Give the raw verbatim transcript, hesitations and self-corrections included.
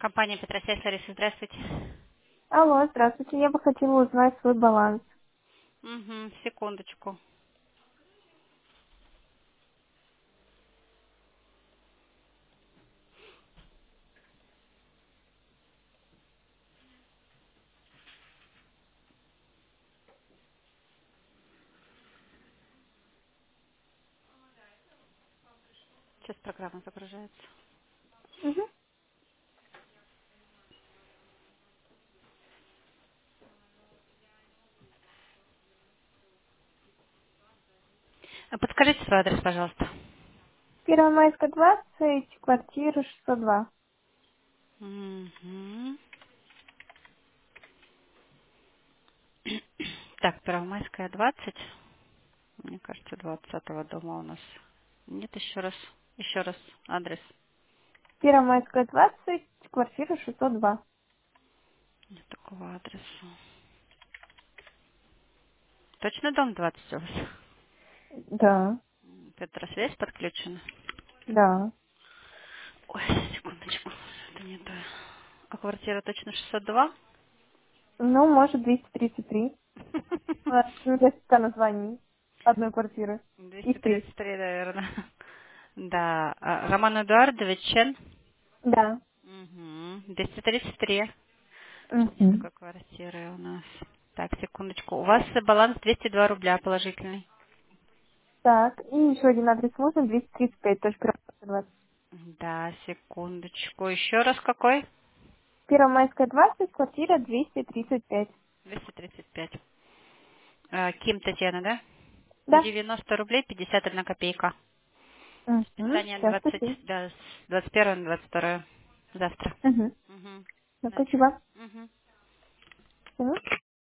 Компания Петросяй Лариса, здравствуйте. Алло, здравствуйте. Я бы хотела узнать свой баланс. Угу, секундочку. Сейчас программа загружается. Угу. А подскажите свой адрес, пожалуйста. Первомайская, двадцать, квартира шестьсот два. Угу. Так, Первомайская, двадцать. Мне кажется, двадцатого дома у нас. Нет, еще раз. Еще раз адрес. Первомайская, двадцать, квартира шестьсот два. Нет такого адреса. Точно дом двадцать у вас? Да, Петросвязь подключена? да. Ой, секундочку. Это не то. А квартира точно шестьсот два? Ну, может, двести тридцать три. А, Ну, несколько названий одной квартиры. двести Их три. тридцать три, наверное. Да. а, Роман Эдуардович Чен. Да. Угу. двести тридцать три. Что нет Угу. такой квартиры у нас? Так, секундочку. У вас баланс двести два рубля положительный. Так, и еще один адрес можно, двести тридцать пять, тоже Первомайская, двадцать. Да, секундочку. Еще раз какой? Первомайская, двадцать, квартира двести тридцать пять. двести тридцать пять. А, Ким Татьяна, да? Да. девяносто рублей пятьдесят одна копейка. Угу. Списание Сейчас, двадцать, спасибо. да, с двадцать первого на двадцать второе. Завтра. Угу. Угу. Спасибо. Угу. Мгм.